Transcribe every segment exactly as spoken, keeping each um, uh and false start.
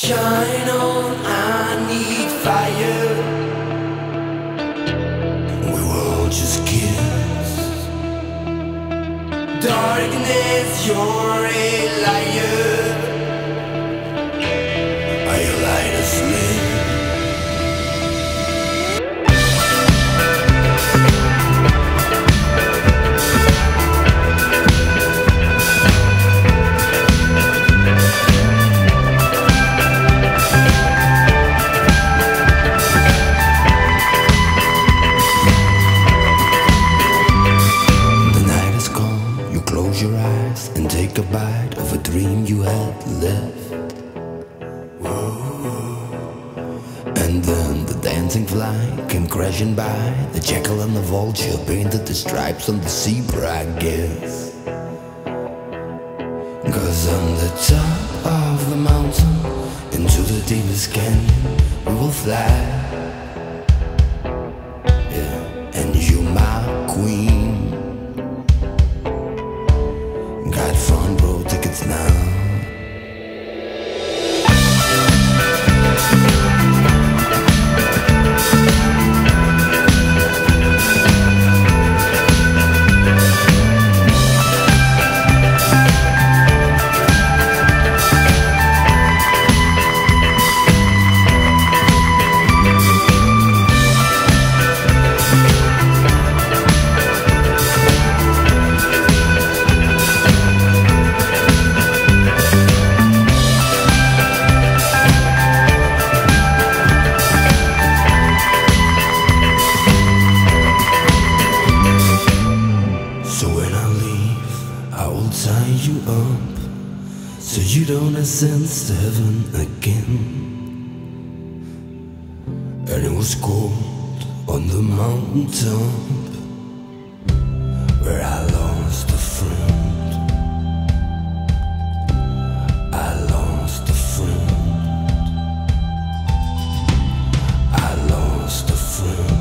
Shine on, I need fire. We were all just kids. Darkness, you're a liar. Are you light asleep? Close your eyes and take a bite of a dream you had left. Whoa. And then the dancing fly came crashing by. The jackal and the vulture painted the stripes on the zebra, I guess. Cause on the top of the mountain, into the deepest canyon, we will fly. Yeah, and you my queen. Got front row tickets now. Tie you up so you don't ascend to heaven again. And it was cold on the mountain top where I lost a friend. I lost a friend. I lost a friend.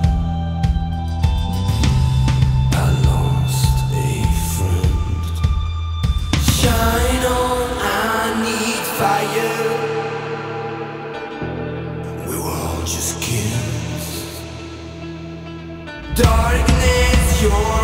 Shine on, I need fire. We were all just kids. Darkness, you're